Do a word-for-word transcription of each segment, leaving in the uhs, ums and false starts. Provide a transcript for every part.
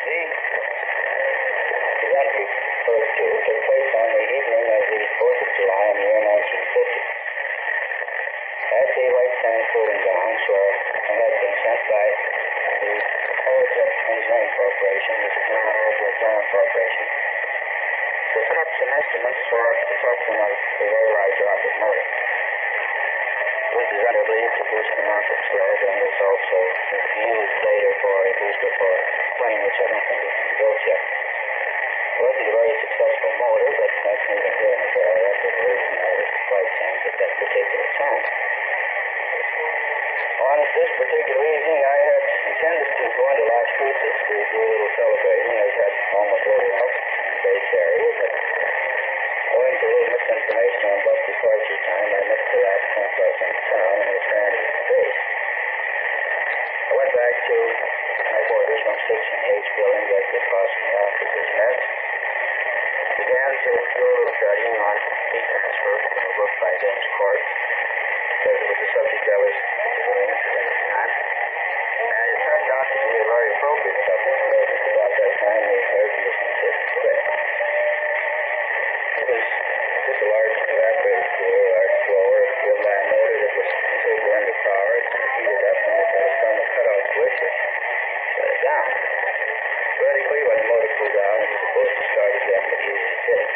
event referred to took place on the evening of the fourth of July in the year nineteen fifty. At the White Sands Proving Grounds, where I had been sent by the Holojet Engineering Corporation, which is now Holojet General Corporation, to set up some instruments for detection of the very large rocket motor. This is underly to boost the rocket sled and is also used later for a booster for a plane, which I don't think has been built yet. It wasn't a very successful motor, but that's neither here nor there. That's the reason I was White Sands at that particular time. On this particular evening, I had intended to go into Las Cruces to do a little celebrating. I had almost loaded up in the base area, but owing to a little misinformation on bus departure time, I missed the last camp bus in town and returned to the base. I went back to my quarters on six and H building just across from the officers' mess. Began to do a little studying on heat transfer from a book by James Court, because it was a subject I was really interested in at the time. And it turned out to be a very appropriate subject, because it's about that time the air conditioning system quit. It was just a large evaporator cooler, a large blower, driven by a motor that was considerably underpowered, heated up, and it had a thermal cutoff switch which shut it down. Theoretically, when the motor cooled down, it was supposed to start again, but usually didn't.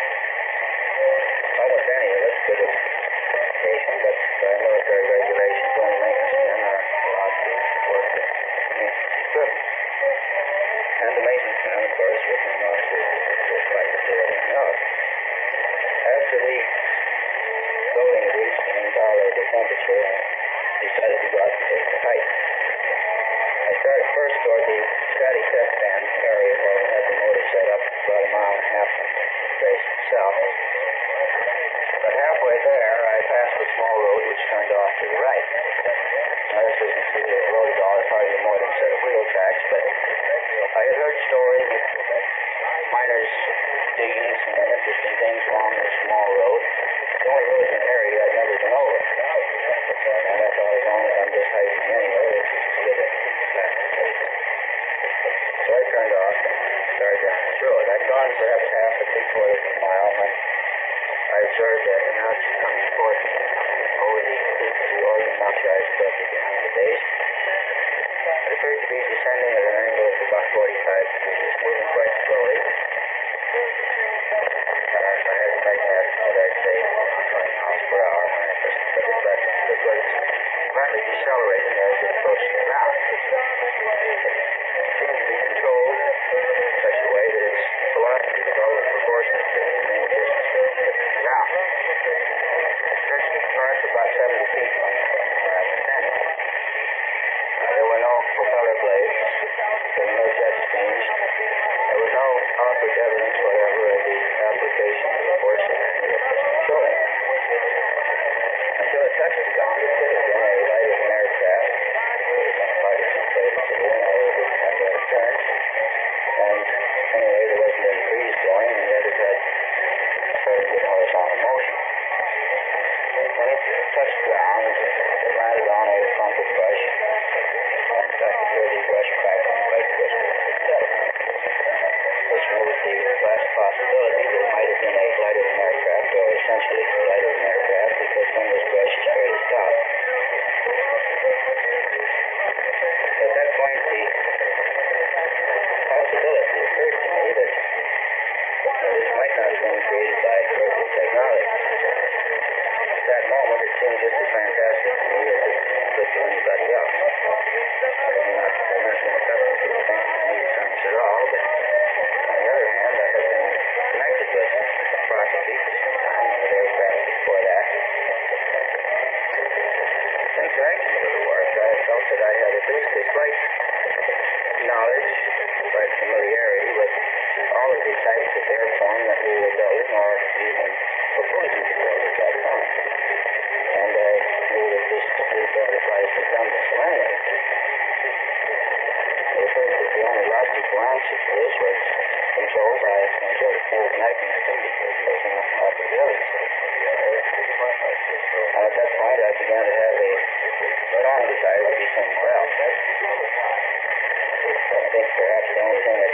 Almost any of us could have station, but by military regulations, only maintenance men are allowed to work the maintenance equipment. And the maintenance man, of course, with an officer, was like to do everything else. After the building had reached an intolerable temperature, I decided to go out and take the height. I started first toward the Scotty test stand area where we had the motor set up about a mile and a half from the base itself. But halfway there, I passed a small road which turned off to the right. Now, this isn't really a road at all, it's hardly more than a set of wheel tracks, but I had heard stories of miners digging some interesting things along this small road. The only road in the area I'd never been over. And I thought, as long as I'm just hiking anyway, it's just a little flat. So I turned off and started down this road. I'd gone perhaps half a three quarters of a mile when I observed that an object coming towards me over the the organ motorized structure behind the base. It appeared to be descending at an angle of about forty-five degrees, moving quite slowly. Uh, if I had to make an estimate, I'd say twenty miles per hour when I first took it, but it was partly decelerating as it approached the ground. It seemed to be controlled in such a way that its velocity was always proportionate to the remaining distance from the ground. It stretched apart about seventy feet from where I was standing. Uh, there were no propeller blades, there were no jet streams, there was no outward evidence whatever of the application of the force of any of this controlling. Until it touched the ground, it could have been a lighter than aircraft. It was on a party someplace in the wind, although it didn't have a turn. And anyway, there wasn't any breeze blowing, and yet it had started to get horizontal motion. When it touched ground, it landed on a clump of brush, and I could hear the brush crackling quite quickly as it settled. This removed the last possibility that it might have been a lighter than aircraft, or essentially lighter than aircraft, because when this brush is fairly stout. At that point, the possibility occurred to me that this might not have been created by perfect technology. At that moment, it seemed just as fantastic to me as it could to anybody else. I may not have been accustomed to the fancy new terms at all, but on the other hand, I had been connected with photography for some time, and with aircraft before that. In connection with the work, I felt that I had at least a slight knowledge, slight familiarity with all of the types of airplane that we were building, or even proposing to build at that time. And I knew that this would verify the dumbness of anyway. It occurred that the only logical answer to this was control by some sort of field mechanism, because there was no outward evidence. And at that point, I began to have a strong desire to be somewhere else. I think perhaps the only thing that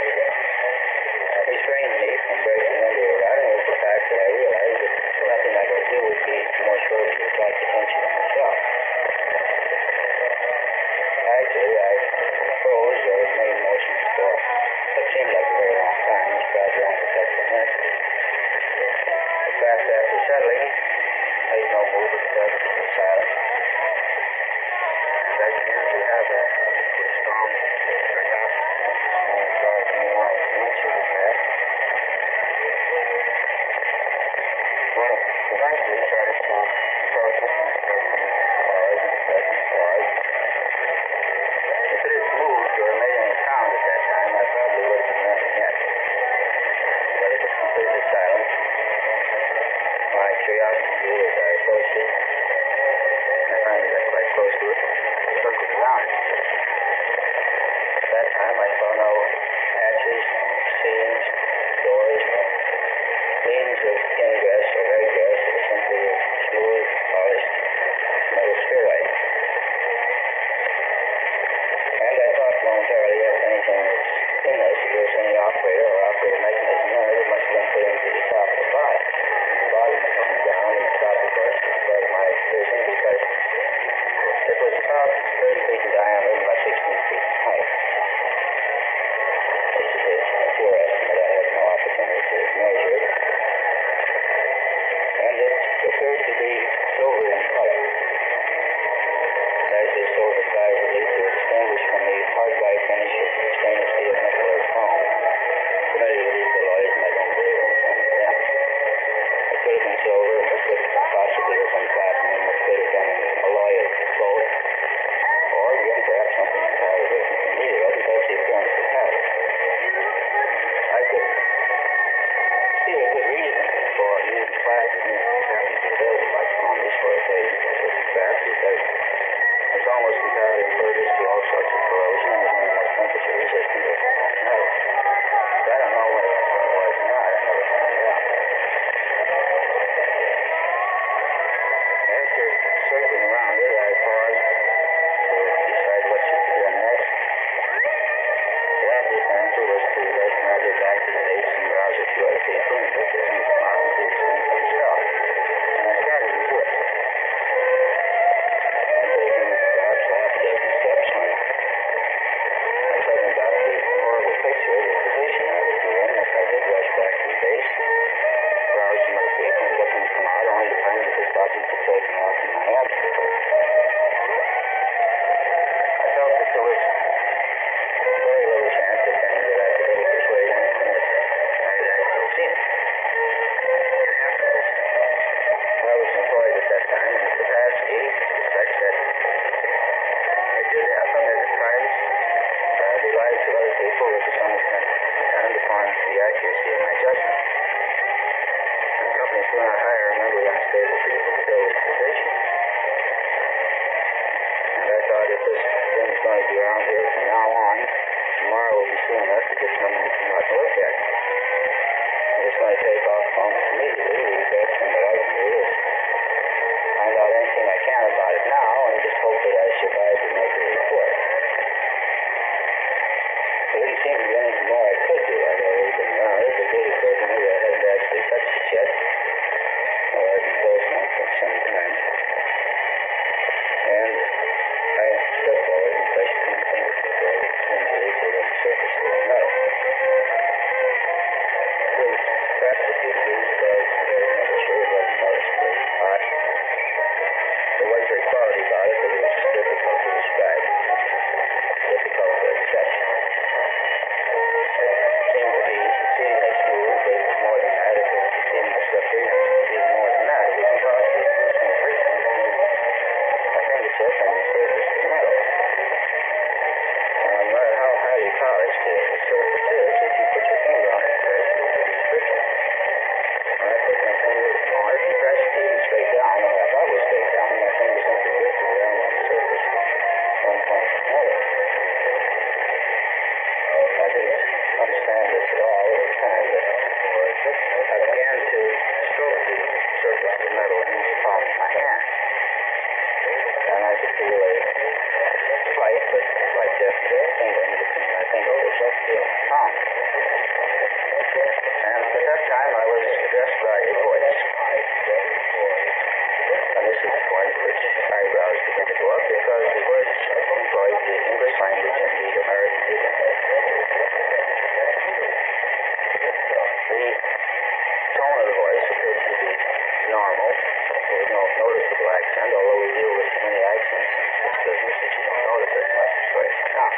momentarily if anything that's in this, if there's any operator or operator mechanism there, it must have been put into the top of the bottom. And the bottom is coming down, and the top, of course, is above my vision because it was about thirty feet in diameter and about sixteen feet in height. Which is a poor estimate. I had no opportunity to measure it. And it appeared to be silver in color. As is silver visibly to distinguish from the hard white finish of stainless steel nickel or chrome. I'm familiar with these alloys, and I don't believe anything of them. It could have been silver, it could possibly have been platinum, it could have been an alloy of both, or again, perhaps something entirely different from either of them. That's the appearance it had. I could see a good reason for using platinum, which happens to be available by Columbus for occasions such as that, because it's almost entirely impervious to all sorts of corrosion and is one of the most temperature resistant of metals. But I don't know whether that's what it was or not. I never found it out. After circling around it, I paused to decide what should be done next. The obvious answer was to let Mother back to the base and browse a few other people and get things come out and see the scene for himself. And I started to do it. And taking perhaps a half a dozen steps when I suddenly got the horrible picture of the position I would be in if I did rush back to the base, browse some other people and get them to come out only to find that this object had taken off in my absence. I felt that there was very little chance, if any, that I could ever persuade anyone that I had actually seen it. Afterwards, I was employed at that time in a capacity such that it did happen that at times uh, the lives of other people were to some extent dependent upon the accuracy of my judgment. And companies do not hire mentally unstable people to fill this position. And I thought if this thing is going to be around here from now on, tomorrow will be soon enough to get someone to come out to look at it. And it's going to take off almost immediately. The best thing that I can do is find out anything I can about it now and just hope that I survive to make a report. There didn't seem to be anything more I could do. I know everything around it. It did occur to me that I hadn't actually touched it yet. Well, I've been close now for some time. And I stepped forward and touched my fingers very gingerly to the surface of the metal. It was perhaps a few degrees above the temperature. It wasn't noticeably hot. There was a quality about it that was difficult to describe, difficult to accept. It seemed to be exceedingly smooth, but it was more than that. It was exceedingly slippery, and even more than that. It was impossible to do some friction between my fingertip and the surface of the metal. No matter how highly polished the surface is, if you put your finger on it, there's a friction. When I put my finger on it and pressed it even straight down, or I thought it was straight down, my finger simply drifted around on the surface from one point to another. I didn't understand this at all at the time, but I began to stroke the surface of the metal in the palm of my hand. And I could feel a slight, but slight definite tingling between my fingertips up to the palm. And at that time I was addressed by a voice. And this is the point at which eyebrows begin to go up because the words employed the English language and the American idiom. The tone of the voice appeared to be normal. There was no noticeable accent, although we deal with many accents in this business that you don't notice as much as right now.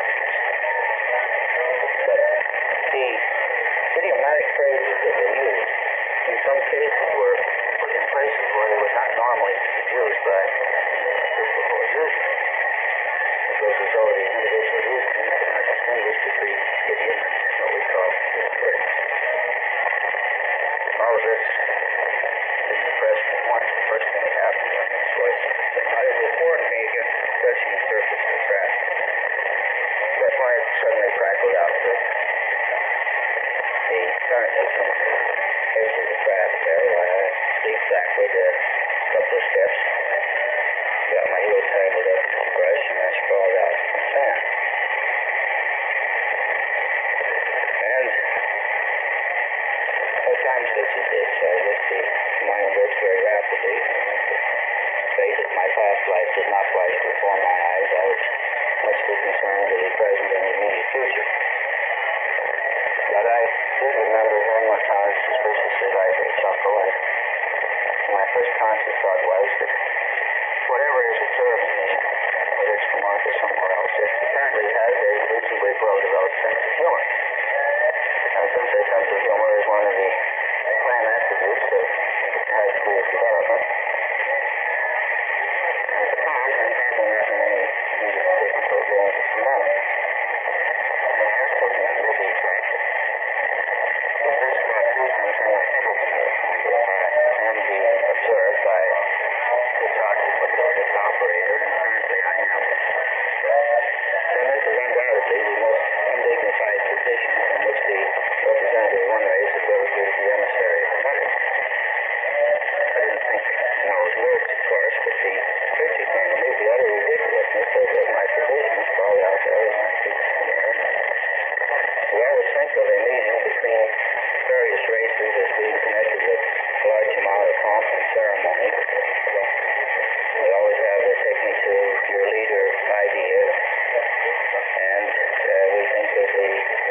But the idiomatic phrases that they used in some cases were put in places where they would not normally be used by people who are using it. It was as though the individual using it could not distinguish between idiom and what we call real words. All of this didn't impress me at once. The first thing that happened when this voice it warned me against touching the surface of the craft. But when it suddenly crackled out, the, the current is from the edge of the craft there, while I leaped backward a couple of steps, got my heels tangled up in the brush, and I sprawled out in the sand. to be. Say that my past life did not flash before my eyes. I was much too concerned with the present and immediate future. But I did remember hearing what sounded suspiciously like a chuckle, and my first conscious thought was that whatever is observing me, whether it's from Mark or somewhere else, it apparently has a reasonably well-developed sense of humor. And since a sense of humor is one of the prime attributes of high school development, I suppose I'm handling that in any musical difficulty at the moment. I asked him if it would be attractive. Well, this about two things I want to handle to me. I am being observed by this occupatorial operator, and apparently I am. Then this is undoubtedly the most undignified position from which the representative of one race is ever viewed as the emissary of another. I didn't think in those words, of course, but the picture came to me, the utter ridiculousness of, of my position sprawled out there with my feet in the air. We always think of a meeting between various races as being connected with a large amount of pomp and ceremony. We always have the take me to your leader idea, and uh, we think of the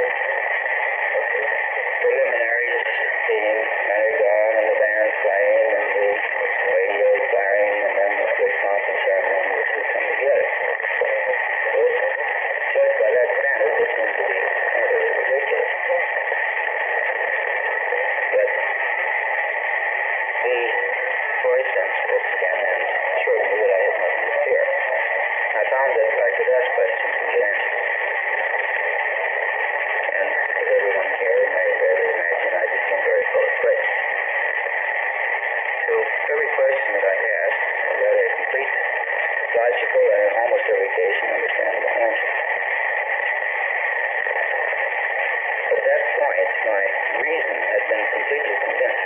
preliminaries being married on and the band playing and the radio blaring and then the great pomp and ceremony which would come together. So, judged by that standard, this seems to be utterly ridiculous. But the voice then spoke again and assured me that I had nothing to fear. I found that I could ask questions and get answers. And as everyone here may readily imagine, I became very full of faith. To every question that I asked, I got a complete, logical, and in almost every case, an understandable answer. At that point, my reason had been completely convinced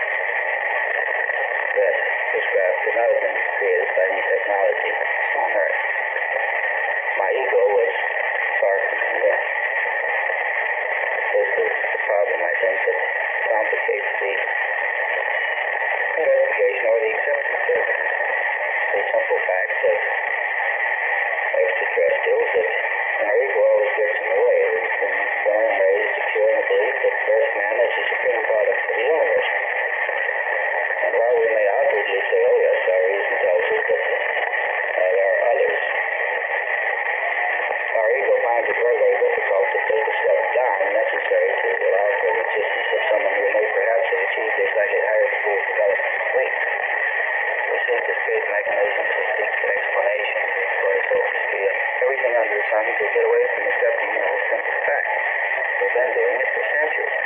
that this craft could not have been created by any technology on Earth. My ego was far from convinced. This is the problem, I think, that complicates the investigation or the acceptance of the simple facts of extraterrestrials that our ego always gets in the way. We've been born and raised secure in the belief that Earth man is the supreme product of the universe. And while we may outwardly say, oh yes, our reason tells us that uh, there are others, our ego finds it very, very difficult to take the step down necessary to allow for the existence of someone who may perhaps have achieved a slightly higher degree of development than we. We seek escape mechanisms, we seek explanations, we employ sophistry and everything under the sun to get away from accepting the most simple fact. We've been doing it for centuries.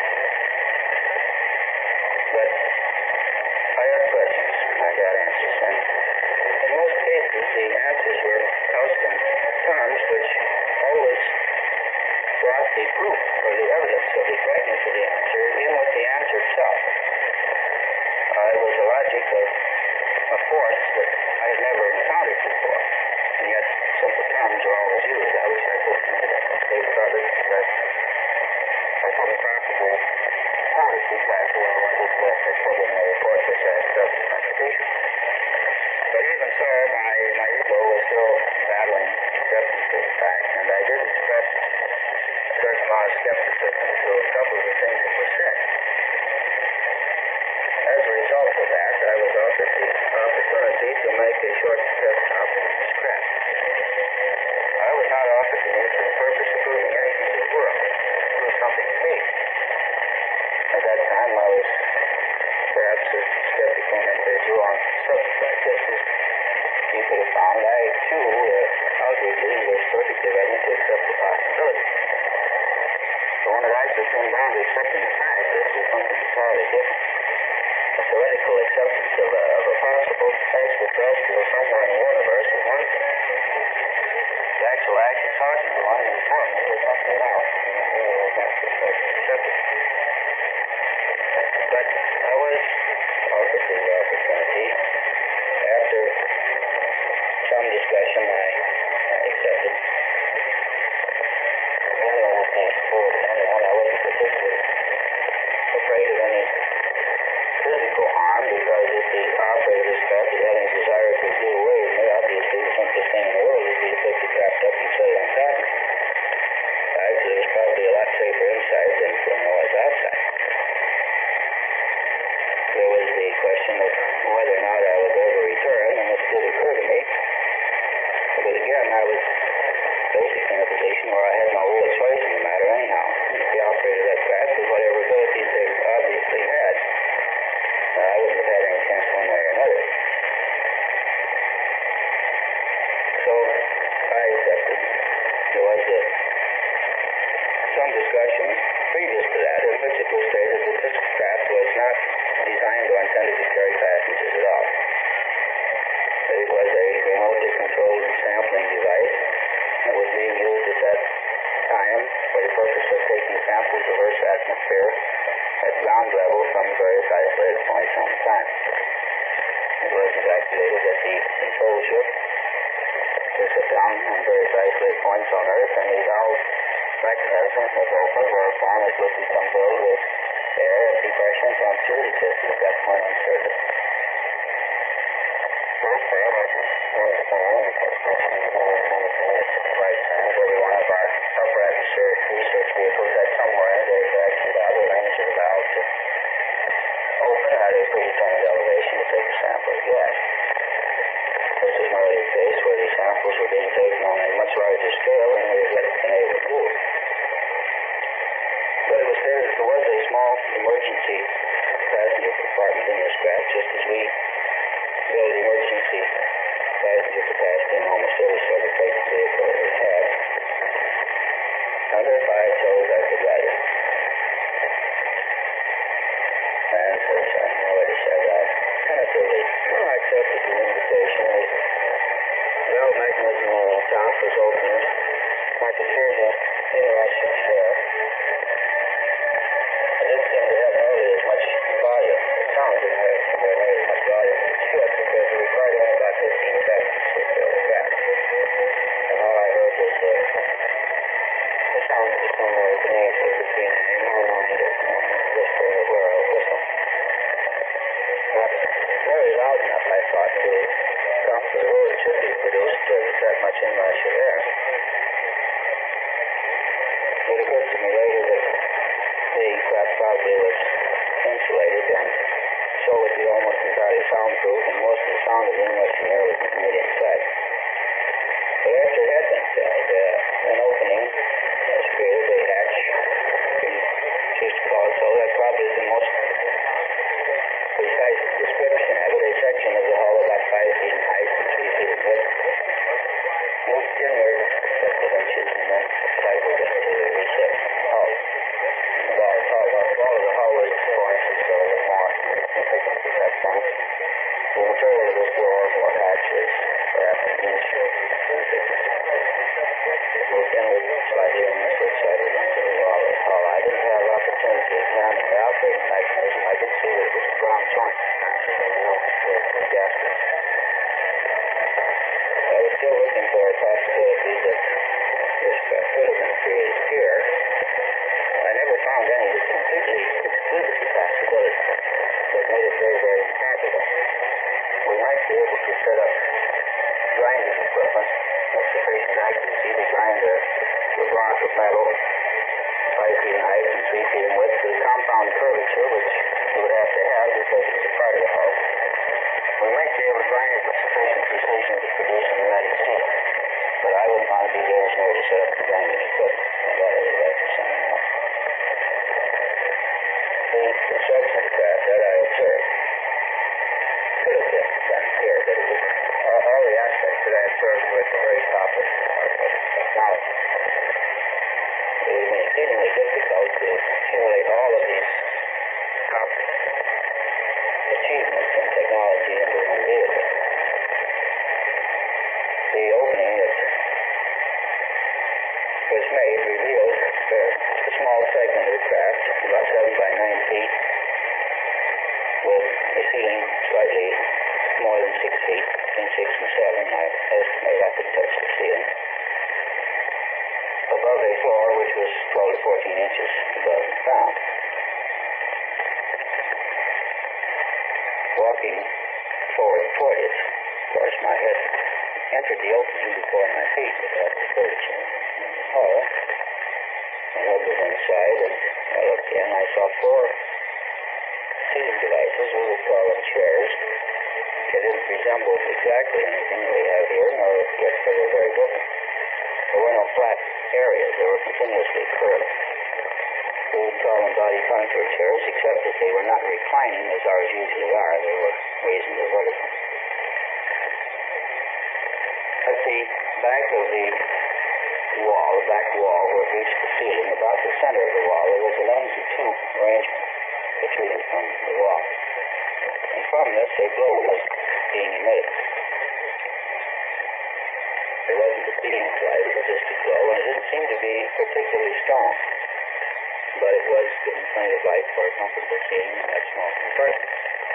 But I asked questions, I got answers, and in most cases the answers were couched in terms which always brought the proof or the evidence of the correctness of the answer in with the answer itself. Uh, it was the logic of a force that I had never encountered before, and yet simple terms are always used. I wish I could have made a mistake of it, but I couldn't practically notice exactly what I wanted to put in the report which I accepted the presentation. But even so, my, my ego was still battling acceptance of the fact, and I did express a certain amount of skepticism to a couple of the things that were said. As a result of that, I was offered the opportunity to make a short test stop in this craft. I was not offered to me for the purpose of proving anything to the world, to prove something to me. At that time, I was perhaps a skeptical individual on subjects like this, as you could have found. I, too, uh, outwardly was perfectly ready to accept the possibility. But when it actually came down to accepting the fact, this was something entirely different. A theoretical acceptance of a, of a possible extraterrestrial somewhere in the universe is one thing. The actual act of talking to one before me was something else, and it really was not so accepted. But I was offered the opportunity. After some discussion, I accepted. Really, I was being explored with anyone. I wasn't particularly afraid of any physical harm because if the where I had no real choice in the matter anyhow. The operator of that craft with whatever abilities they obviously had. Uh, I wouldn't have had any chance one way or another. So I accepted. There was a, some discussion previous to that in which it was stated that this craft was not designed or intended to carry passengers at all. That it was a remotely controlled sampling device that was being used at that time for the purpose of taking samples of Earth's atmosphere at ground level from various isolated points on the planet. It was evacuated at the control ship. It was down on various isolated points on Earth, and the valve mechanism was open whereupon it would become filled with air at the pressure and temperature it existed at that point on the surface. Every one of our upper atmospheric research vehicles had somewhere in it a reaction valve that arranged the valve to open at a predetermined elevation to take a sample of gas. This is not a case where the samples were being taken on a much larger scale than we have yet been able to do. But it was there that there was a small emergency passenger compartment in this craft, just as we build emergency passenger capacity in almost every sub-freight vehicle that we have. Under if I chose, I could ride it. And since I already said that, tentatively I accepted the invitation. The valve mechanism on the top was open. I could hear the interaction there. It didn't seem to have nearly as much volume. The sound didn't have nearly as much volume as it should, because it required only about fifteen seconds to fill the gap. And all I heard was the, the sound of the somewhere beneath it between a monometer and a whistle or a whistle. Not very loud enough, I thought, to come to the road it should be produced uh, with that much inrush of air. It occurred to me later that the craft probably was insulated and so would be almost entirely soundproof, and most of the sound of the inrushing air would be made inside. But after it had been filled, uh, an opening was created, a hatch, we used to call it so. That probably is the most precise description of it. A section of the hull about five feet in height and three feet in width moved inward a couple of inches and then cycled into the reset hull. The wall, wall, wall of the hull was four inches or a little more in thickness at that point. The material of this door or hatch was perhaps an inch in thickness. It moved inward slightly on the switch side into the wall of the hull. I didn't have opportunity to examine the operating mechanism. I did see that it was a ground joint, actually, you know, with gaskets. I was still looking for a possibility that this uh, could have been created here. I never found any that completely excluded the possibility, but made it very, very improbable. We might be able to set up grinding equipment of sufficient accuracy to grind a, a block of metal five feet in height and three feet in width to the compound curvature, which you would have to have because it's a part of the hull. We might be able to grind it with sufficient precision to produce a pneumatic seat, but I wouldn't want to be the engineer to set up the grinding equipment. I got to leave that for someone else. The construction craft that I observed could have been done here, but it was all, all the aspects that I observed were at the very top of technology. It would have been exceedingly difficult to accumulate all of these top achievements in technology into one vehicle. The opening that was made revealed a small segment of the craft, about seven by nine feet, with a ceiling slightly more than six feet, between six and seven. I estimate I could touch the ceiling. Above a floor which was twelve to fourteen inches above the ground. Walking forward toward it, of course, my head entered the opening before my feet without the curvature in the hull. I held it inside, and I looked in. I saw four seating devices, we would call them chairs. They didn't resemble exactly anything we have here, nor yet they were very different. There were no flat areas. They were continuously curved. We would call them body contour chairs, except that they were not reclining as ours usually are. They were raising the vertical. At the back of the wall, the back wall where it reached the ceiling, about the center of the wall, there was a lens and tube arrangement protruding from the wall. And from this, a glow was being emitted. There wasn't a beam of light, it was just a glow, and it didn't seem to be particularly strong. But it was giving plenty of light for a comfortable seating in that small compartment.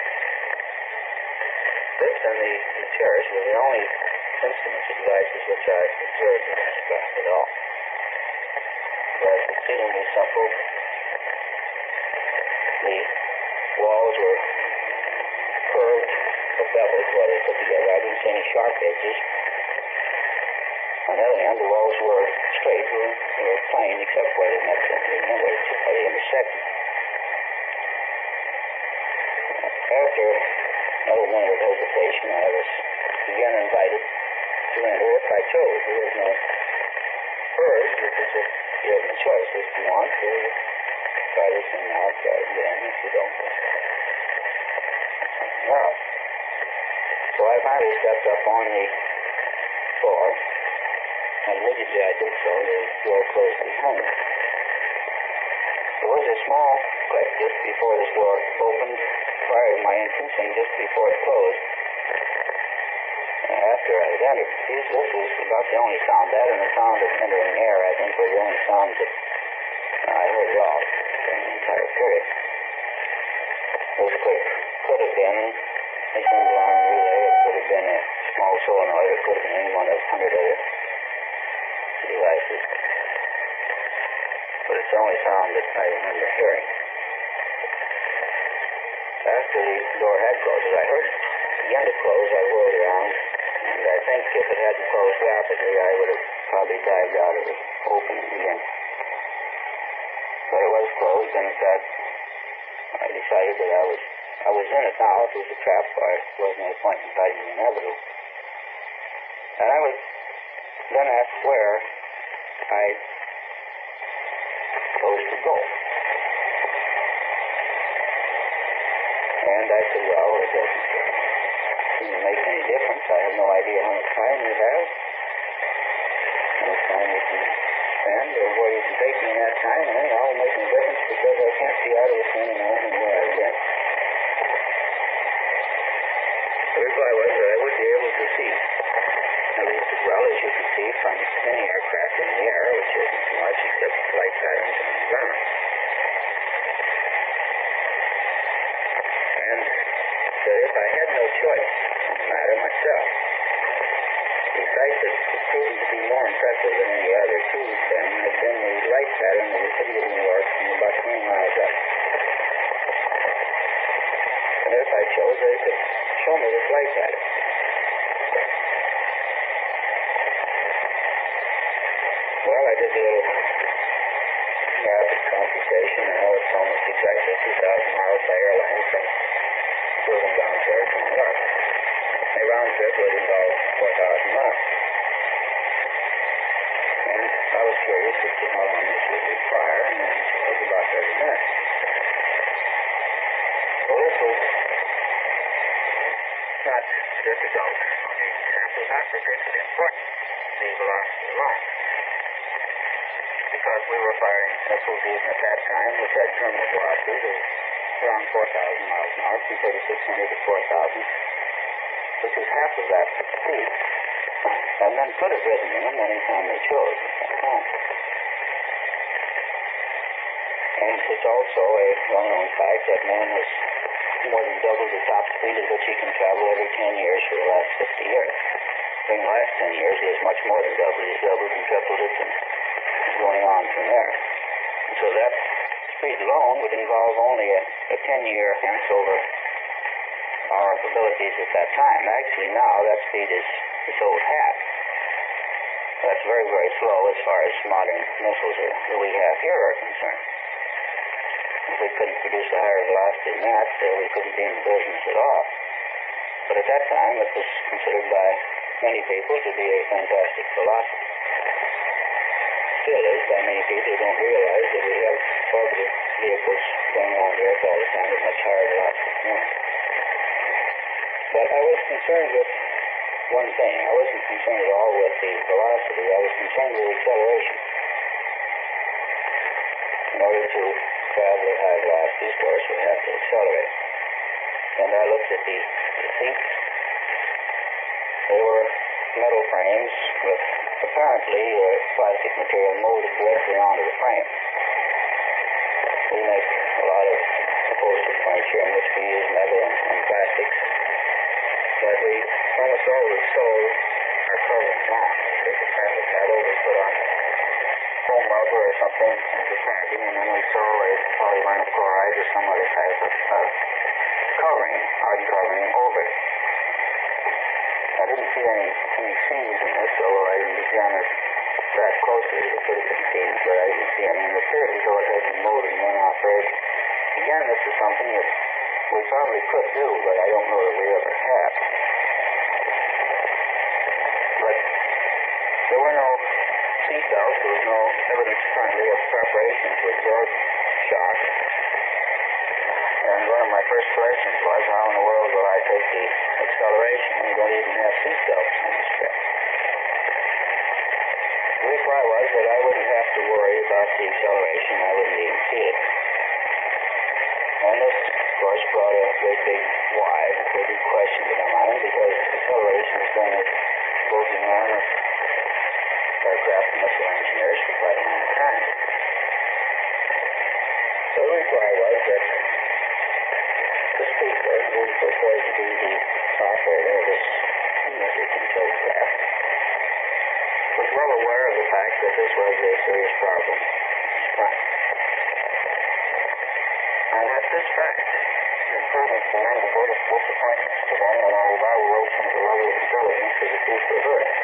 This and the, the chairs were the only instruments and devices which I observed in this class at all. It was exceedingly simple. The walls were curved or beveled while they put together. I didn't see any sharp edges. On the other hand, the walls were straight, were, were plain, except where they met the where they intersected. After another minute of hesitation, I was again invited to enter if I chose. There was no urge, it was just given a choice. If you want to try this thing out, try it again. If you don't, no. So I finally stepped up on the floor, and immediately I did so, the door closed behind me. There was a small click just before this door opened prior to my entrance and just before it closed. After I had entered, this was about the only sound. That and the sound of entering air, I think, were the only sounds that I heard at all during the entire period. This click could have been a single arm relay, it could have been a small solenoid, it could have been any one of a hundred other devices. But it's the only sound that I remember hearing. After the door had closed, as I heard it begin to close, I whirled around, and I think if it hadn't closed rapidly, I would have probably dived out of the opening again. But it was closed, and in fact, I decided that I was I was in it now. It was a trap, or it wasn't any point in fighting the inevitable. And I was then asked where I chose to go. And I said, well, it doesn't seem to make any difference. I have no idea how much time you have, how much time you can spend, or where you can take me in that time. And anyhow, it'll make no difference because I can't see out of this thing and I don't know where I've been. The reply was that I would be able to see, at least as well as you can see from any aircraft in the air, which isn't so much except flight patterns on the ground. And that if I had no choice in the matter myself, the sight that had proven to be more impressive than any other to them had been the light pattern of the city of New York from about twenty miles up. And if I chose, they could show me this light pattern. Well, I did a little rapid computation. I know it's almost exactly two thousand miles by airline from Brooklyn down to New York. A round trip would involve four thousand miles. And I was curious as to how long this would require, and the answer was about thirty minutes. Well, this was not difficult on the sample, not particularly important, the velocity alone. Because we were firing missiles even at that time, which had terminal velocities of around four thousand miles an hour, from thirty-six hundred to four thousand, which is half of that speed. And men could have ridden in them any time they chose at that time. And it's also a well-known fact that man has more than doubled the top speed at which he can travel every ten years for the last fifty years. During the last ten years, he has much more than doubled. He's doubled and tripled it, and going on from there. And so that speed alone would involve only a, a ten-year hence over our abilities at that time. Actually, now that speed is, is old hat. That's very, very slow as far as modern missiles are, that we have here are concerned. If we couldn't produce a higher velocity than that, so we couldn't be in the business at all. But at that time, it was considered by many people to be a fantastic velocity. still is by many people who don't realize that we have positive vehicles going on the earth all the time at much higher velocities than one. But I was concerned with one thing. I wasn't concerned at all with the velocity. I was concerned with acceleration. In order to travel at high velocities, of course, we have to accelerate. And I looked at the, the seats. They were metal frames with apparently uh, plastic material molded directly onto the frame. We make a lot of upholstery furniture in which we use metal and, and plastics. But we almost always sold our covering on. We take the frame of metal, we put on foam rubber or something as a padding, and then we sew a polyvinyl chloride or some other type of uh, covering, hard covering over it. I didn't see any, any seams in this, although I didn't examine it that closely. There could have been seams, but I didn't see any. And it appeared as though it had been molded in one operation. Again, this is something that we probably could do, but I don't know that we ever have. But there were no seatbelts. There was no evidence currently of preparation to absorb shock. And one of my first questions was, how in the world will I take the acceleration when you don't even have seatbelts in this trip? The reply was that I wouldn't have to worry about the acceleration. I wouldn't even feel it. And this, of course, brought a great big why, a great big question to my mind, because acceleration has been a bogeyman of aircraft and missile engineers for quite a long time. So the reply was that the speaker, who purported to be the operator of this missile control craft, was well aware of the fact that this was a serious problem. And that this fact improved for the greatest disappointments to them in our evaluation of the level of intelligence of the people of Earth.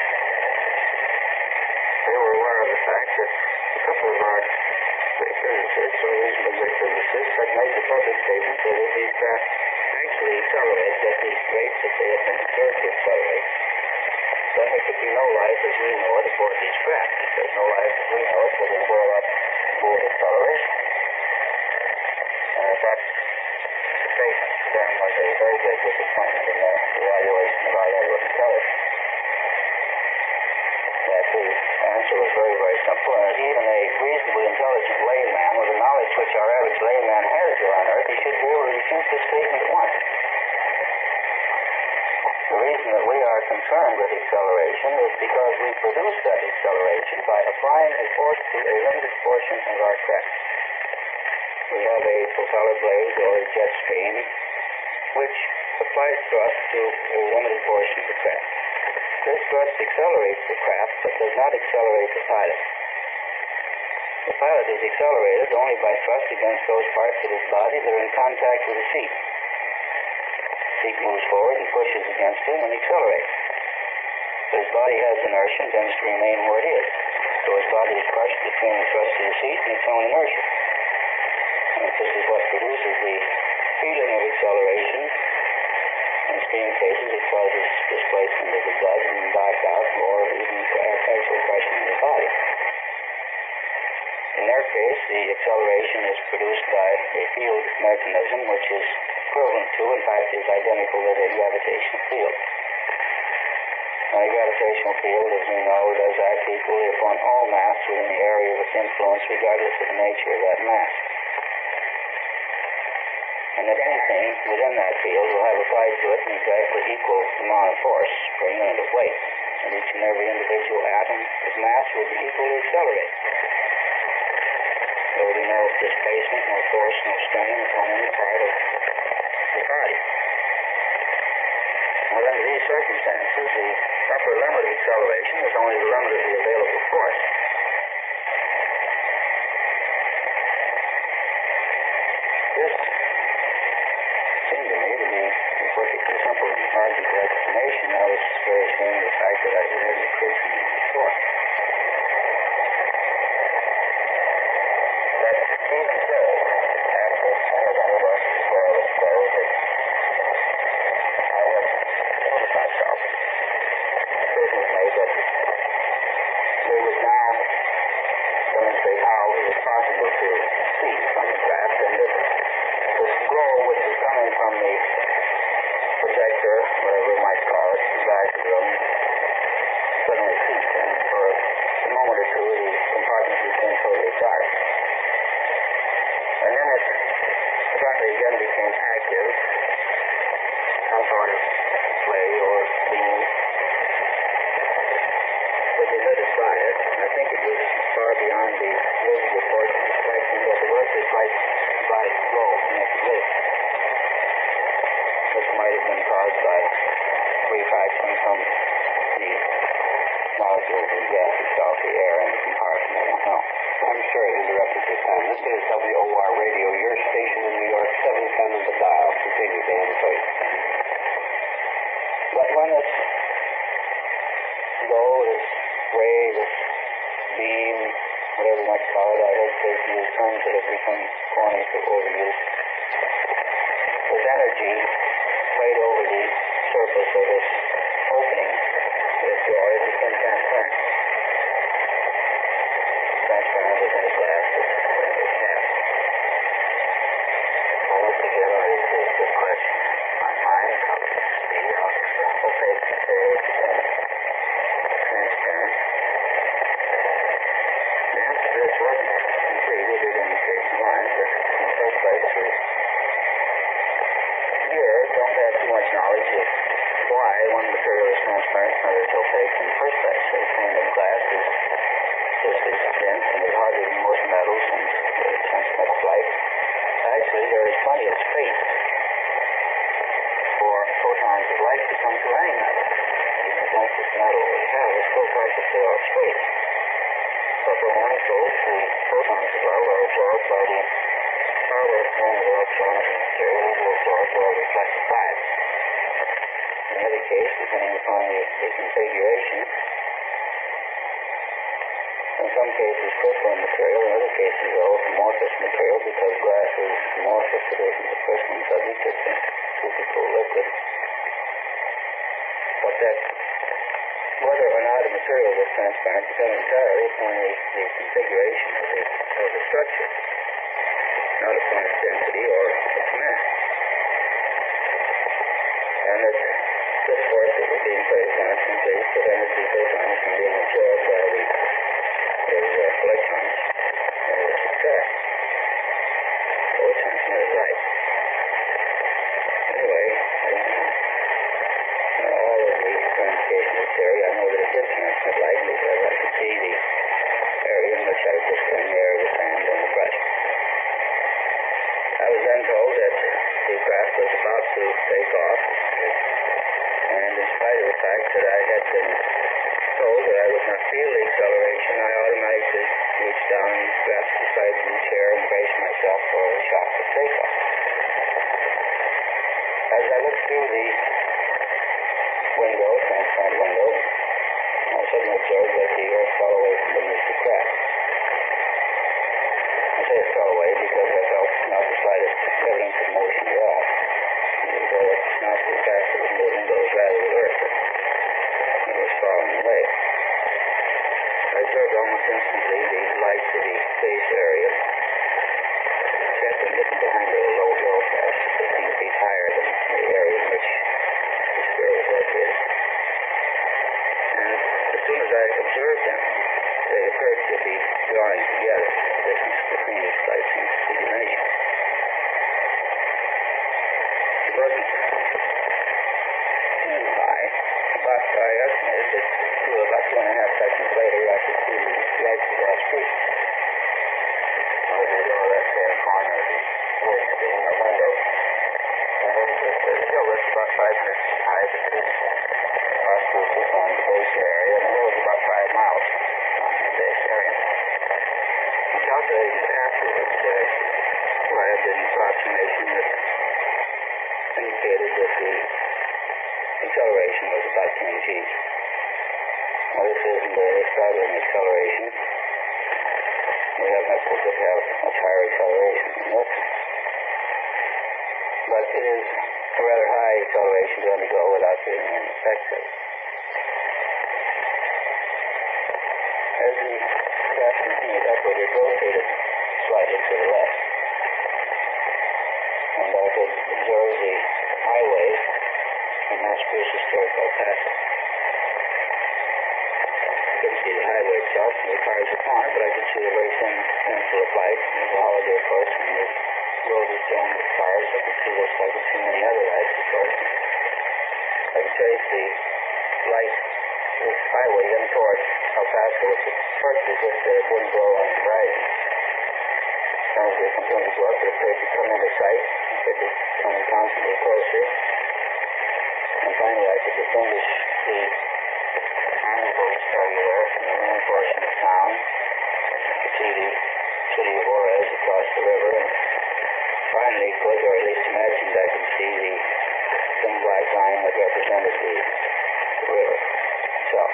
They were aware of the fact that a couple of our great physicists, or reasonably great physicists, had made the public statement that if these craft actually accelerate at the rates that they had been observed to accelerate, then there could be no life as we know it aboard these craft, because no life as we know it would involve up aboard acceleration. And that statement to them was a very great disappointment in their evaluation of our level of intelligence. That the answer was very, very simple, and even a reasonably intelligent layman with the knowledge which our average layman has here on Earth, he should be able to refute this statement at once. The reason that we are concerned with acceleration is because we produce that acceleration by applying a force to a limited portion of our craft. We have a propeller blade or a jet stream which applies thrust to a limited portion of the craft. This thrust accelerates the craft but does not accelerate the pilot. The pilot is accelerated only by thrust against those parts of his body that are in contact with the seat. The seat moves forward and pushes against him and accelerates. His body has inertia and tends to remain where it is. So his body is crushed between the thrust of the seat and its own inertia. And this is what produces the feeling of acceleration. In extreme cases, it causes displacement of the blood and back out, or even actual crushing of the body. In their case, the acceleration is produced by a field mechanism which is equivalent to, in fact, is identical with a gravitational field. Now, a gravitational field, as we know, does act equally upon all mass within the area of its influence, regardless of the nature of that mass. And that anything within that field will have applied to it an exactly equal amount of force per unit of weight. And each and every individual atom of mass will be equally accelerated. There will be no displacement, no force, no strain upon any part of the body. Now, under these circumstances, the upper limit of acceleration is only the limit of the available force. This seemed to me to be a perfectly simple and logical explanation. I was very ashamed of the fact that I hadn't occurred to me before. But even so, after some of the buses were all exposed, I had told myself, the decision was made that there was now demonstrate how it is possible to see from the craft, and that this glow which is coming from the projector, whatever we might call it, the back of the room, suddenly ceased, and for a moment or two the compartment became totally dark. And then it suddenly again became active, some sort of play or beam, but they let us by it. I think it was far beyond the visible portion of the spectrum, but there was this light body glow from its lit, which might have been caused by refraction from the molecules of gases off the air in the compartment. I don't know. I'm sorry to interrupt at this time. This is W O R Radio, your station in New York, seven ten of the dial. Continue, Dan, please. But when this glow, this ray, this beam, whatever you might call it, I hesitate to use terms that have become corny for overuse, with energy played over the surface of this opening, this door, it became transparent. Transparent as any glass that we have. Well, once again, I think it's a good question. My mind comes to be out of the opaque material became transparent. The answer to this wasn't complete. It did indicate some lines, but in the first place, we here don't have too much knowledge of why one material is transparent and another is opaque in the first place. The pane of glass is just as dense and there's hardly most metals and it transmits light. Actually, there is plenty of space for photons of light to come to any metal. Even the densest metal we have is still practically all space. So for one source, the photons of light are absorbed by the power from the electrons in the material and will absorb or reflected light. In either case, depending upon the, the configuration, in some cases crystalline material, in other cases all amorphous material, because glass is amorphous, it isn't a crystalline subject, it's a physical liquid. But that whether or not a material is transparent depends entirely upon the, the configuration of the, of the structure, not upon its density or its mass. And that this force that we're being played upon simply prevents the photons from being absorbed by the those uh, electrons that are subtract. So it transmitted light. Anyway, uh, all of the ramifications of theory, I know that it did transmit light because I could see the area in which I was just cleaning the air with the sand and the brush. I was then told that the craft was about to take off, and in spite of the fact that I had been told that I would not feel the acceleration, I automatically reached down and grasped the side of the chair and braced myself for the shock of takeoff. As I looked through the window, transparent window, I suddenly observed that the earth fell away from beneath the craft. I say it fell away because I felt not the slightest evidence of motion at all. Though it's not the craft that was moving, but it was rather the earth that was falling away. I observed almost instantly the lights of the base area. It had been hidden behind a low hill, perhaps fifteen feet higher than the area in which the sphere was located. And as soon as I observed them, they appeared to be drawing together. The distance between each light seemed to be diminishing. It wasn't too high, but I estimated that two, about two and a half seconds later I could see the lights of our street. I was in the left hand corner of the building being a window. And it was a hill that's about five hundred feet high, but it is auspicious on the base area, and the hill is about five miles on the base area. I calculated afterwards that I had an approximation that indicated that the acceleration was about ten G's. Well, this isn't a startling acceleration. We have missiles that have much higher acceleration than this. But it is a rather high acceleration to undergo without getting any effects of it. As the craft continued upward flight. It was a holiday, of course, and the road was jammed with cars. I could see this. I could see many other lights, of course. I could trace the light, the highway in toward El Paso, which at first was just a dim glow on the horizon. As we continued to go up, it appeared to come into sight. It could be coming constantly closer. And finally, I could distinguish the ambulance area there from the main portion of town. I could see the city of Juarez across the river. And finally, could, or at least imagined, I could see the thin black line that represented the, the river itself.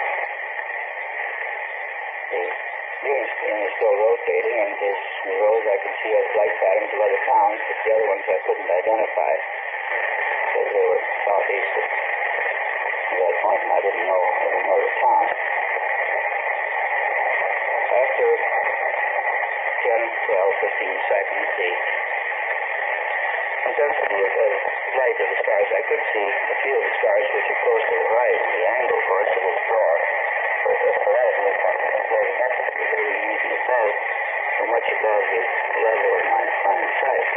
The viewing screen was still rotating, and as we rose, I could see other light patterns of other towns, but the other ones I couldn't identify because they were southeast of that point, and I didn't know every other town. After ten, twelve, fifteen seconds, the intensity of the light of the stars, I could see a few of the stars which are close to the horizon. The angle, of course, of the draw for the horizon was not very necessary, very easy above, or much above the level of my line of sight.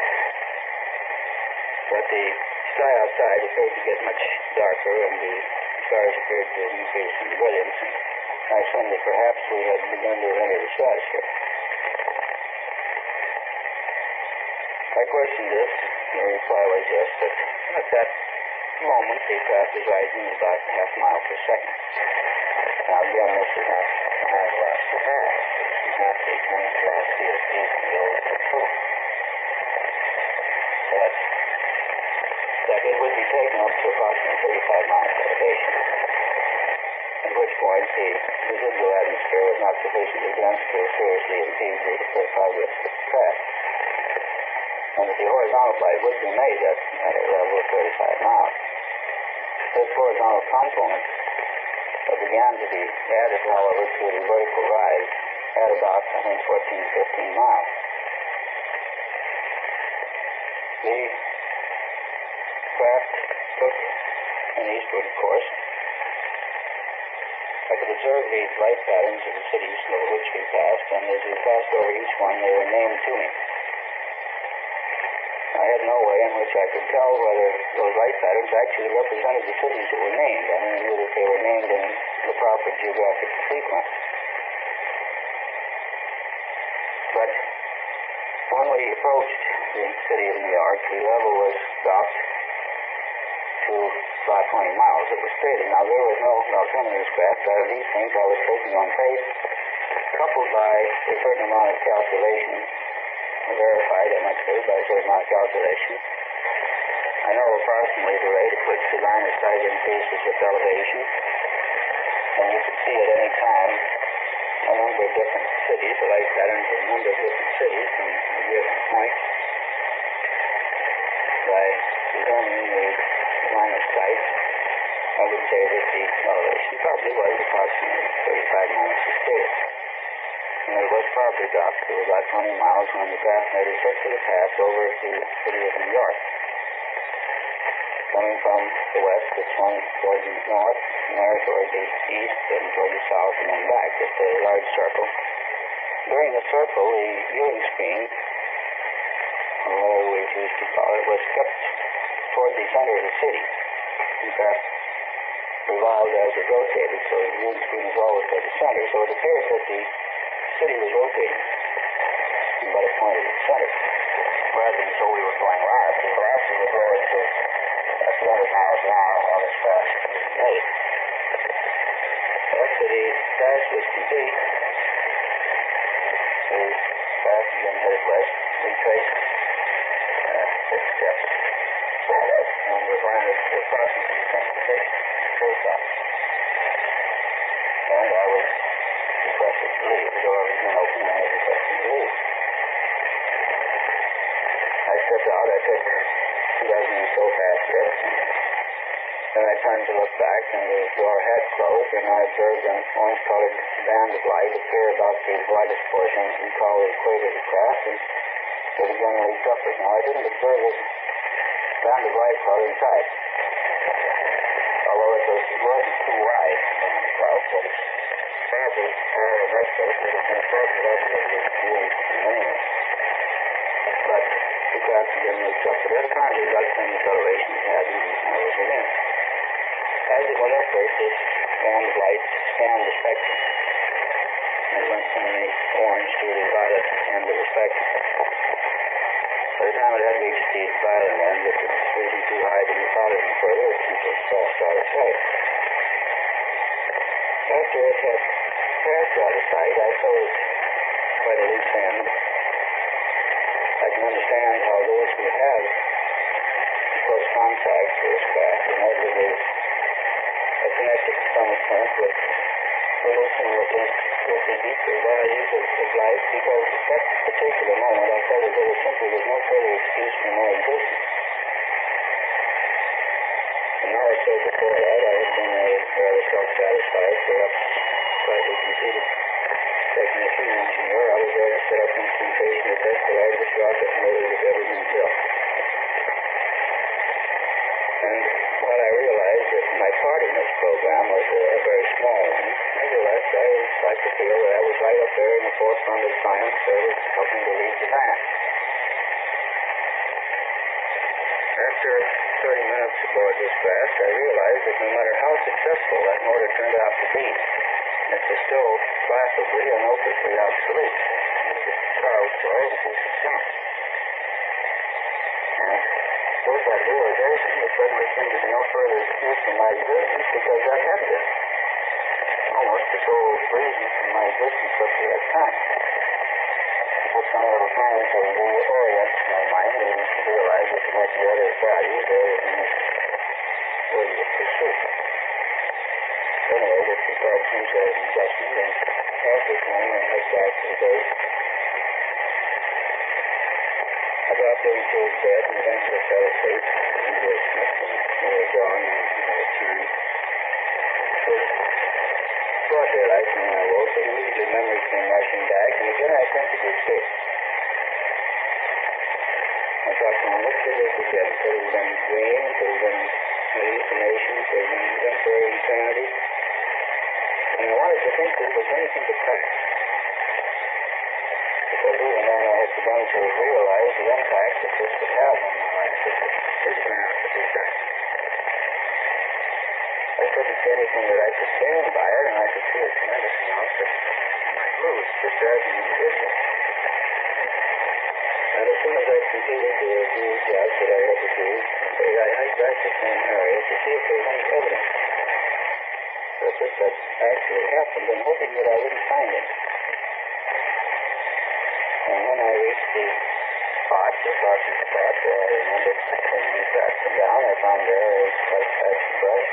But the sky outside appeared to get much darker, and the stars appeared to increase in brilliance, and I assumed that perhaps we had begun to enter the stratosphere. I questioned this. The reply was yes, but at that moment the craft was rising about half a mile per second. Now again, this is not high velocity. This is not the kind of velocity that is in the old control. But that it would be taken up to approximately thirty-five miles elevation, at which point the residual atmosphere was not sufficiently dense to seriously impede the progress of the craft, and that the horizontal flight would be made at, at a level of thirty-five miles. This horizontal component uh, began to be added, however, to the vertical rise at about, I think, fourteen, fifteen miles. The craft took an eastward course. I could observe the light patterns of the cities over which we passed, and as we passed over each one, they were named to me. I had no way in which I could tell whether those light patterns actually represented the cities that were named. I only knew that they were named in the proper geographic sequence. But when we approached the city of New York, the level was dropped to about twenty miles. It was stated. Now, there was no altimeter craft. Out of these things I was taking on faith, coupled by a certain amount of calculation, verified, I must say, by a certain amount of calculation. I know approximately the rate at which the line of sight increases with elevation, and you can see at any time a number of different cities, the light patterns of a number of different cities from a given point. By determining the line of sight, I would say that the elevation probably was approximately thirty-five miles per state. And it was probably dropped to about twenty miles when the craft made a circular path over the city of New York. Coming from the west, it swung toward the north, and there toward the east, and toward the south, and then back, just a large circle. During the circle, the viewing screen, or whatever we choose to call it, was kept toward the center of the city. The craft revolved as it rotated, so the viewing screen was always toward the center. So it appeared that the city was rotating, but it pointed at the center, rather than so we were going live. The velocity was lowered to uh, two hundred miles an hour while this crash was being made. After the crash was complete, the craft again headed west, retraced uh, its steps, and was landed at approximately transportation, trace off. And I was requested to leave. The door was being opened, and I was requested to leave. I stepped out. I took two dozen or so fast steps. Then I turned to look back, and the door had closed, and I observed an orange-colored band of light appear about the widest portion we call the equator of the craft, and it again leaped upward. Now, I didn't observe this band of light while inside, although it, was, it wasn't too wide in the cloud, but it's probably, uh, in that case, it would have been close enough to the viewing screen anyway. didn't make up. But apparently got some acceleration it had when I was within. As it went up, first, this band of light scanned the spectrum. And went from the orange to the violet end of the spectrum. By the time it had reached the violet end, it was reaching too high to be followed any further. It was fast out of sight. After it had passed out of sight, I saw it quite a loose end. I can understand how those who have close contact with this craft inevitably are connected to some extent with releasing what is with the deeper values of, of life, because at that particular moment I felt as though there simply was no further excuse for my existence. An hour or so before that, I had been a rather self-satisfied, perhaps slightly conceited technician and engineer. I was there to set up instrumentation to test the largest rocket motor that had ever been built. And while I realized that my part in this program was a, a very small one, nevertheless, I like to feel that I was right up there in the forefront of science that was helping to lead the van. After thirty minutes aboard this craft, I realized that no matter how successful that motor turned out to be, it was still classically and hopelessly obsolete. It was a child's toy with a piece of junk. And those I realization, there suddenly seemed to be no further excuse for my existence because I had been. Almost the sole reason for my existence up to that time. With some little time to reorient my mind and realize that there might be other values other than this worthy of pursuit. Anyway, this required some sort of adjustment, and after time I head back to the base. I dropped into his bed and eventually fell asleep. And it was nearly dawn and I returned. It was broad daylight when I woke, and immediately memory came rushing back, and again I attempted to escape. I thought, well, what could this again? Could it have been dream? Could it have been hallucination? Could it have been temporary insanity? And I wanted to think that it was anything but that. Because even then I had begun to realize the impact that this would have on my life if it did turn out to be that. I couldn't see anything that I could gain by it, and I could see a tremendous amount that I might lose, just as an individual. And as soon as I completed the few jobs that I had to do, I hiked back to San Area to see if there was any evidence that this had actually happened, and hoping that I wouldn't find it. And when I reached the spot, just off the spot where I remembered putting these racks down, I found there a white fashion brush.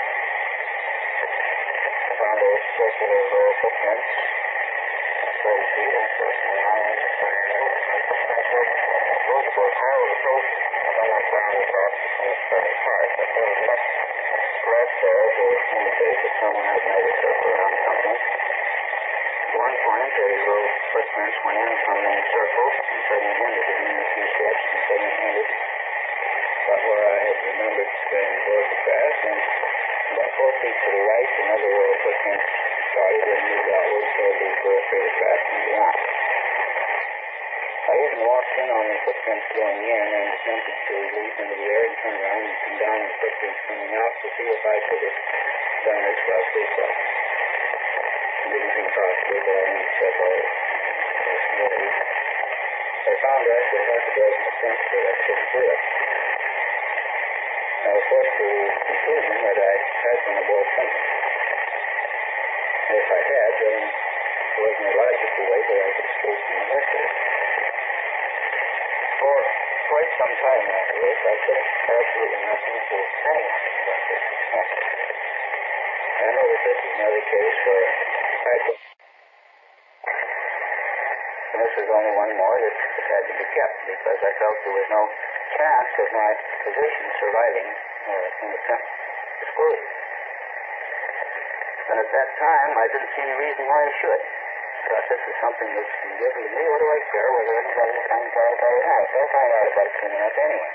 I found a circular row of footprints, thirty feet, and personally I had to say, those were all the approach, and then I found the box between seven parts. I thought it was left there to indicate that someone had made a circle around something. At one point, a row of footprints went in from the circle and suddenly ended in a few steps and suddenly ended about where I had remembered going aboard the craft, and about four feet to the right, another row of footprints started and moved outward toward the birth rate of craft and beyond. I even walked in on the footprints going in and attempted to leap into the air and turn around and come down on the footprints coming out to see if I could have done this while sleepwalking. I didn't think possibly, but I wanted to check all the possibilities. I found actually half a dozen attempts that I couldn't do it. I was forced to the conclusion that I had been aboard something. And if I had, then there wasn't a logical way that I could escape from the rest of it. For quite some time after this, I said absolutely nothing to anyone about this experiment. I noticed this is another case where I could. And this was only one more that had to be kept because I felt there was no chance of my position surviving uh, in the disclosure. And at that time, I didn't see any reason why I should. I thought this is something that's been given to me. What do I care whether anybody finds out about it or not? They'll find out about it soon enough anyway.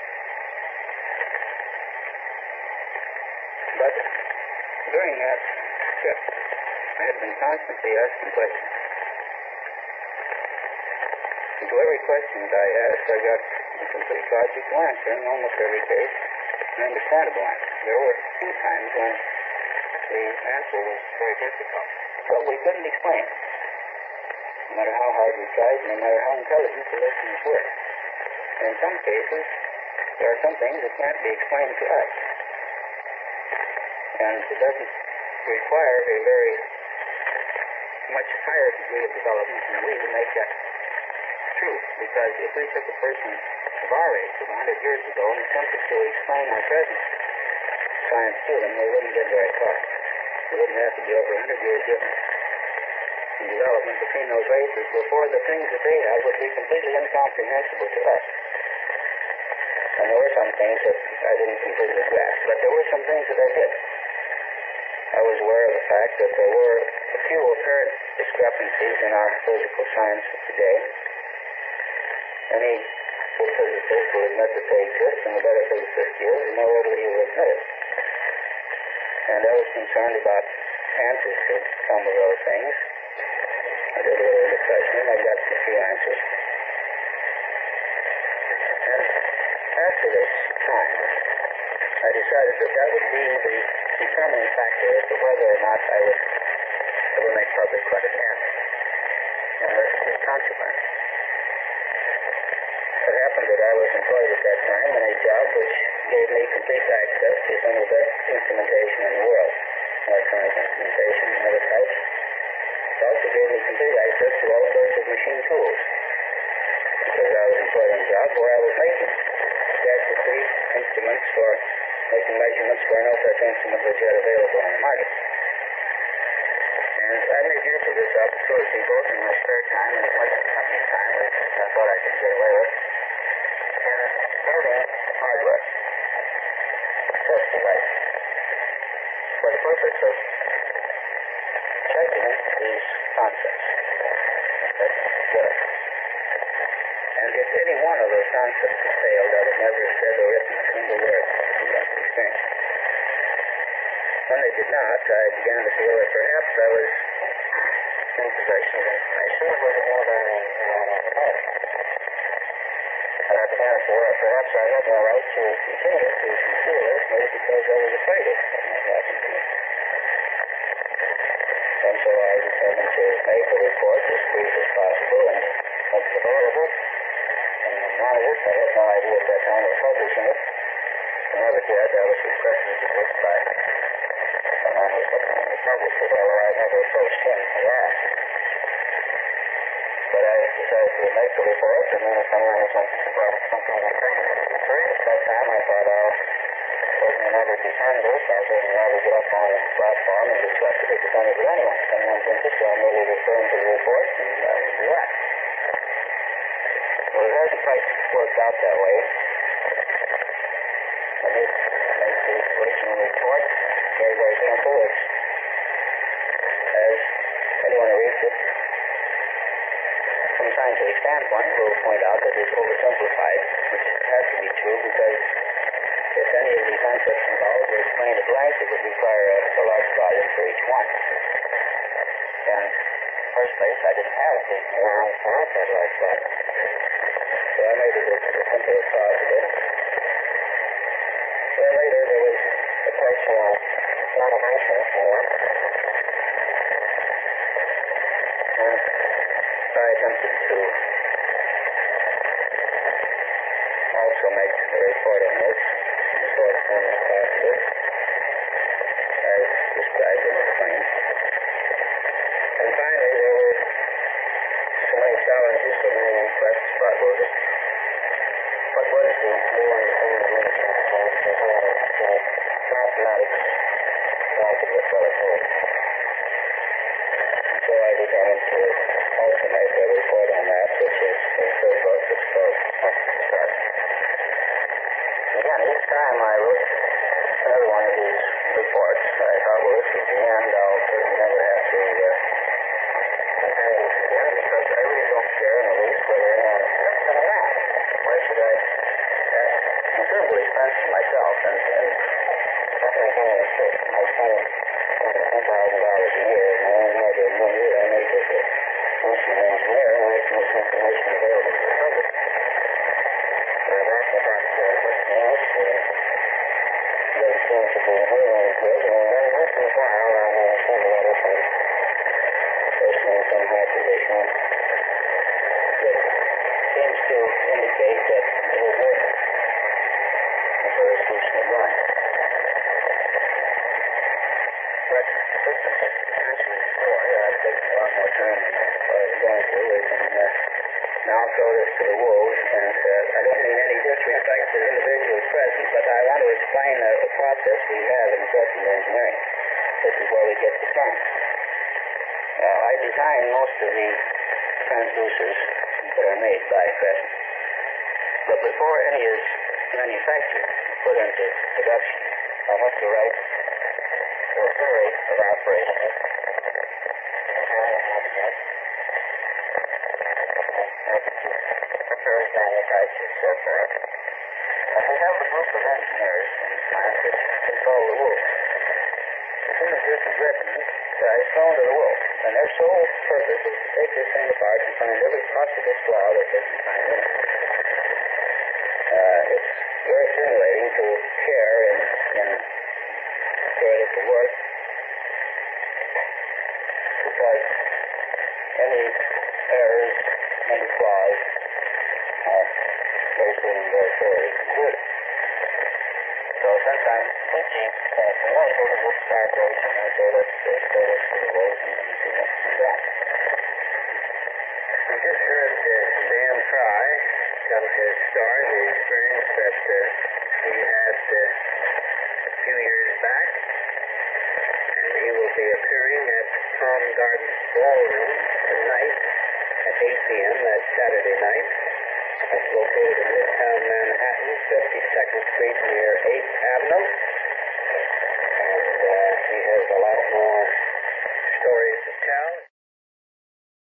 But during that trip, I had been constantly asking questions. And to every question that I asked, I got a complete logical answer in almost every case, an understandable answer. There were a few times when the answer was very difficult, but we couldn't explain it. No matter how hard we tried, no matter how intelligent the listeners were. And in some cases, there are some things that can't be explained to us. And it doesn't require a very much higher degree of development than we to make that true. Because if we took a person of our age, of one hundred years ago, and attempted to explain our present science to them, they wouldn't get very far. It wouldn't have to be over one hundred years difference in development between those races before the things that they have would be completely incomprehensible to us. And there were some things that I didn't completely grasp, but there were some things that I did. I was aware of the fact that there were a few apparent discrepancies in our physical science of today. Any good physicist will admit that they exist, and the better physicist he is, the more readily he will admit it. And I was concerned about answers to some of those things. I did a little refreshing. I got a few answers. And after this time, I decided that that would be the determining factor as to whether or not I would ever make public what had happened. And the, the consequence. It happened that I was employed at that time in a job which gave me complete access to some of the best instrumentation in the world, electronic instrumentation and other types. It also gave me complete access to all sorts of machine tools, because I was employed in a job where I was making gadgetry instruments for making measurements where no such instrument was yet available on the market. And I made use of this opportunity both in my spare time and as much as company time as I thought I could get away with in building hardware, test devices, for the purpose of checking these concepts. That's good. And if any one of those concepts had failed, I would never have said or written a single word from that experience. When they did not, I began to feel that perhaps I was in possession of information that was more than I had. And I began to feel that perhaps I had no right to continue to conceal this, maybe because I was afraid of what might happen to me. And so I determined to make a report as brief as possible and make it available. And none of it, I had no idea at that time of publishing it. I never did. I was requested to do it by someone who was looking at the publisher, although I never approached him to ask. But I decided to make the report, and then if someone was something about something like that, at that time I thought I'll certainly never defend this. I certainly never get up on the platform and discuss it or defend it with anyone. If anyone's interested, I'm merely referring to the report, and that would be that. Well, it hasn't quite worked out that way. I did make the original report very, very simple. It's, as anyone who reads it, from a scientific standpoint, will point out that it's oversimplified, which has to be true because if any of the concepts involved were explained at length, it would require a, a large volume for each one. And in the first place, I didn't have the room for that large volume. So I made it as simple as possible. Then later there was a question of animation for and I attempted to also make a report on this in the short form as possible, as described in the claim. And finally, there were so many challenges, so many requests about well, just what was the more understanding of the mathematics wanted with relativity. So I determined to also make a report on that, which is the third book, it's called Start. Again, each time I wrote another one of these reports, I thought, well, this is the end. I'll certainly never have to uh, compare these again, because I really don't care in the least whether anyone accepts them or not. Why should I have considerable expense for myself and, and not anything in this case? I spend ten thousand dollars a year, and I only have the one year I make as a instrument engineer, and I make this information available to the public. For indicate that it will work. That's where the solution is going. But this is essentially for it. I've taken a lot more time than I was going to. We can uh, now throw this to the wolves, and uh, I don't mean any disrespect to the individuals present, but I want to explain a, a process we have in equipment engineering. This is where we get the term. Uh, I design most of the transducers that are made by Crescent. But before any is manufactured, put into production, I have to write the theory of operation it. First manufactured, so forth. And we have a group of engineers in the plant that control the wolves. As soon as this is written, uh, it's thrown to the wolves. And their sole purpose is to take this thing apart and find every possible flaw that they can find in it. Uh, it's very stimulating to care in, in theoretical work because any errors, any flaws are very soon and very thoroughly concluded. So since I'm thinking that we want to go to this foundation, I say let's just go to the wolves and see what comes out. We just heard uh, Dan Fry tell his story, the experience that uh, he had uh, a few years back, and he will be appearing at Tom Garden's Ballroom tonight at eight p.m. That's Saturday night. It's located in Midtown Manhattan, fifty-second Street near eighth Avenue. And uh, he has a lot more